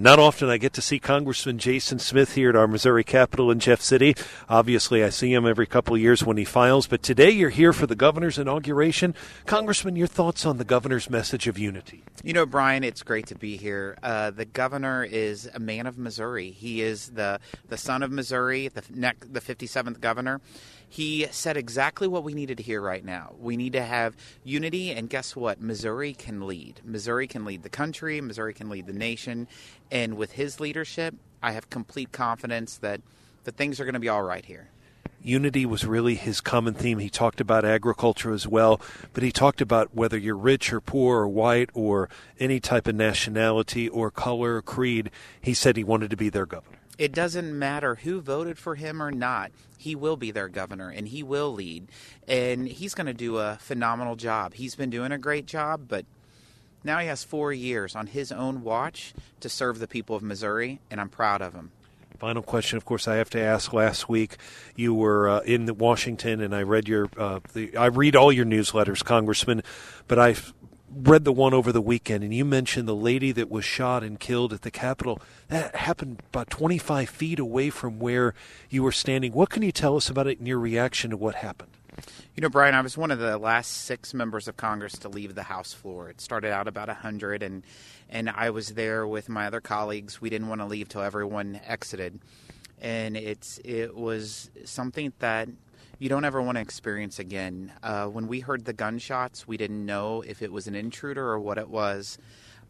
Not often I get to see Congressman Jason Smith here at our Missouri Capitol in Jeff City. Obviously, I see him every couple of years when he files, but today you're here for the governor's inauguration. Congressman, your thoughts on the governor's message of unity? You know, Brian, it's great to be here. The governor is a man of Missouri. He is the son of Missouri, the 57th governor. He said exactly what we needed to hear right now. We need to have unity, and guess what? Missouri can lead. Missouri can lead the country. Missouri can lead the nation. And with his leadership, I have complete confidence that things are going to be all right here. Unity was really his common theme. He talked about agriculture as well, but he talked about whether you're rich or poor or white or any type of nationality or color or creed. He said he wanted to be their governor. It doesn't matter who voted for him or not. He will be their governor, and he will lead. And he's going to do a phenomenal job. He's been doing a great job, but now he has 4 years on his own watch to serve the people of Missouri, and I'm proud of him. Final question, of course, I have to ask. Last week, you were in Washington, and I read I read all your newsletters, Congressman, but I read the one over the weekend, and you mentioned the lady that was shot and killed at the Capitol. That happened about 25 feet away from where you were standing. What can you tell us about it and your reaction to what happened? You know, Brian, I was one of the last 6 members of Congress to leave the House floor. It started out about 100, and I was there with my other colleagues. We didn't want to leave till everyone exited. And it was something that you don't ever want to experience again. When we heard the gunshots, we didn't know if it was an intruder or what it was.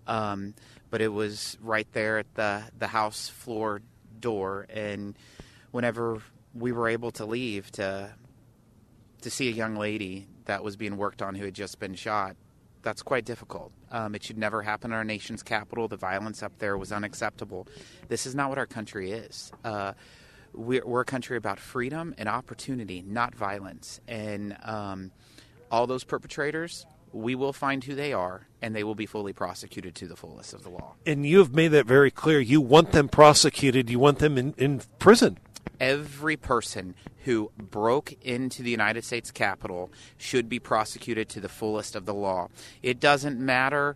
But it was right there at the House floor door. And whenever we were able to leave to see a young lady that was being worked on who had just been shot, that's quite difficult. It should never happen in our nation's capital. The violence up there was unacceptable. This is not what our country is. We're a country about freedom and opportunity, not violence. And all those perpetrators, we will find who they are, and they will be fully prosecuted to the fullest of the law. And you have made that very clear. You want them prosecuted. You want them in prison. Every person who broke into the United States Capitol should be prosecuted to the fullest of the law. It doesn't matter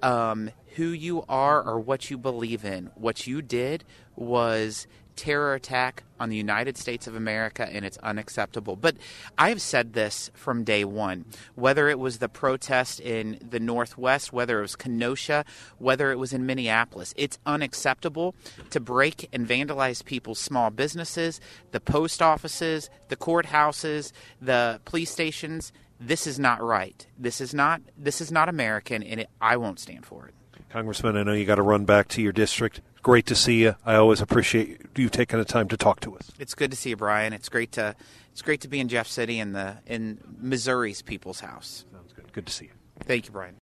who you are or what you believe in. What you did was terror attack on the United States of America, and it's unacceptable. But I've said this from day one, whether it was the protest in the Northwest, whether it was Kenosha, whether it was in Minneapolis, it's unacceptable to break and vandalize people's small businesses, the post offices, the courthouses, the police stations. This is not right. This is not American, and I won't stand for it. Congressman, I know you got to run back to your district. Great to see you. I always appreciate you taking the time to talk to us. It's good to see you, Brian. It's great to be in Jeff City in Missouri's people's house. Sounds good. Good to see you. Thank you, Brian.